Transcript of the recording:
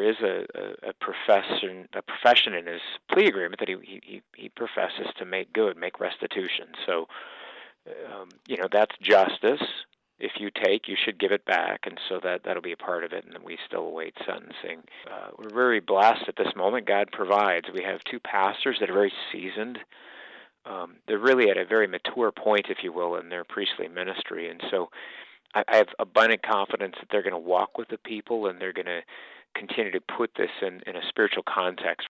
is a profession in his plea agreement that he professes to make good, make restitution. So that's justice. If you take, you should give it back, and so that'll be a part of it, and we still await sentencing. We're very blessed at this moment. God provides. We have two pastors that are very seasoned. They're really at a very mature point, if you will, in their priestly ministry, and so I have abundant confidence that they're going to walk with the people, and they're going to continue to put this in a spiritual context